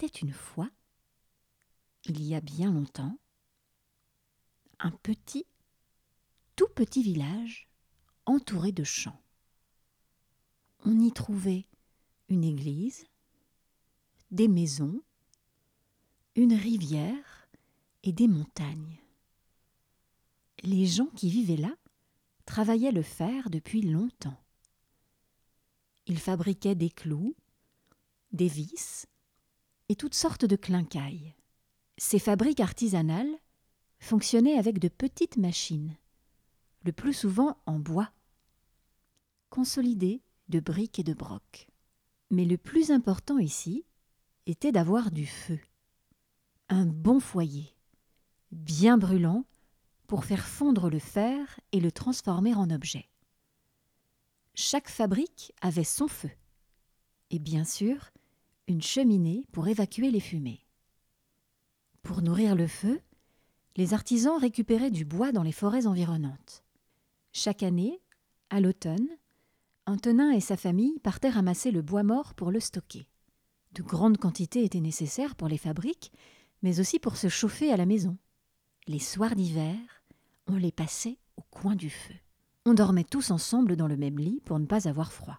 était une fois, il y a bien longtemps, un tout petit village entouré de champs. On y trouvait une église, des maisons, une rivière et des montagnes. Les gens qui vivaient là travaillaient le fer depuis longtemps. Ils fabriquaient des clous, des vis et toutes sortes de quincailles. Ces fabriques artisanales fonctionnaient avec de petites machines, le plus souvent en bois, consolidées de briques et de brocs. Mais le plus important ici était d'avoir du feu, un bon foyer, bien brûlant pour faire fondre le fer et le transformer en objet. Chaque fabrique avait son feu et bien sûr une cheminée pour évacuer les fumées. Pour nourrir le feu, les artisans récupéraient du bois dans les forêts environnantes. Chaque année, à l'automne, Antonin et sa famille partaient ramasser le bois mort pour le stocker. De grandes quantités étaient nécessaires pour les fabriques, mais aussi pour se chauffer à la maison. Les soirs d'hiver, on les passait au coin du feu. On dormait tous ensemble dans le même lit pour ne pas avoir froid.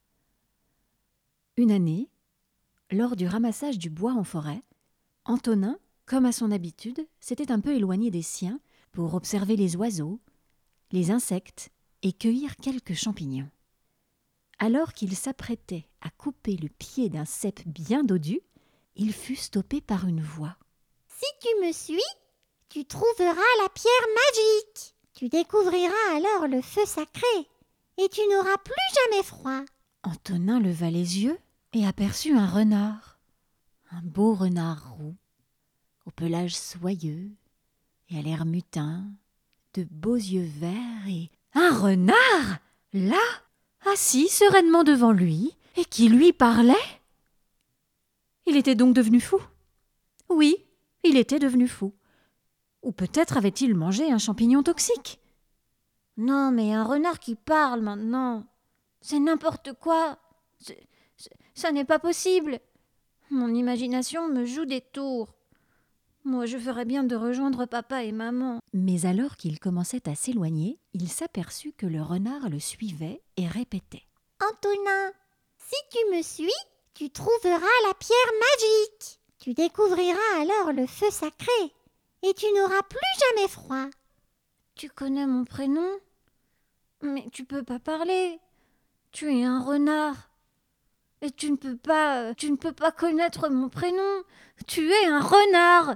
Une année, lors du ramassage du bois en forêt, Antonin, comme à son habitude, s'était un peu éloigné des siens pour observer les oiseaux, les insectes et cueillir quelques champignons. Alors qu'il s'apprêtait à couper le pied d'un cep bien dodu, il fut stoppé par une voix. « Si tu me suis, tu trouveras la pierre magique. Tu découvriras alors le feu sacré et tu n'auras plus jamais froid. » Antonin leva les yeux et aperçut un renard. Un beau renard roux, au pelage soyeux et à l'air mutin, de beaux yeux verts et... Un renard, là, assis sereinement devant lui, et qui lui parlait. Il était donc devenu fou. Oui, il était devenu fou. Ou peut-être avait-il mangé un champignon toxique. Non, mais un renard qui parle maintenant, c'est n'importe quoi. Ça n'est pas possible. Mon imagination me joue des tours. Moi, je ferais bien de rejoindre papa et maman. Mais alors qu'il commençait à s'éloigner, il s'aperçut que le renard le suivait et répétait. « Antonin, si tu me suis, tu trouveras la pierre magique. Tu découvriras alors le feu sacré et tu n'auras plus jamais froid. » Tu connais mon prénom ? Mais tu peux pas parler. Tu es un renard. Et tu ne peux pas connaître mon prénom. Tu es un renard.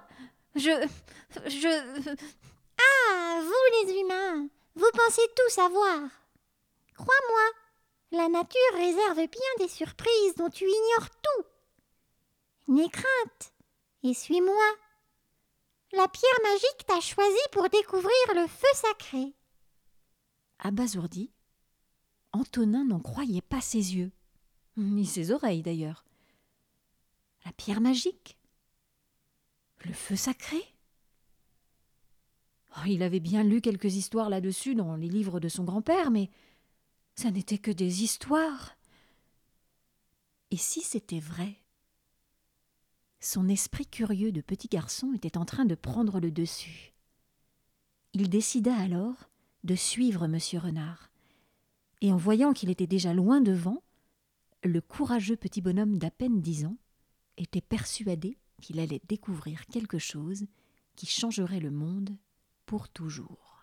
Ah, vous les humains, vous pensez tout savoir. Crois-moi, la nature réserve bien des surprises dont tu ignores tout. N'aie crainte et suis-moi. La pierre magique t'a choisi pour découvrir le feu sacré. Abasourdi, Antonin n'en croyait pas ses yeux, ni ses oreilles d'ailleurs. La pierre magique ? Le feu sacré ? Il avait bien lu quelques histoires là-dessus dans les livres de son grand-père, mais ça n'était que des histoires. Et si c'était vrai ? Son esprit curieux de petit garçon était en train de prendre le dessus. Il décida alors de suivre Monsieur Renard. Et en voyant qu'il était déjà loin devant, le courageux petit bonhomme d'à peine 10 ans était persuadé qu'il allait découvrir quelque chose qui changerait le monde pour toujours.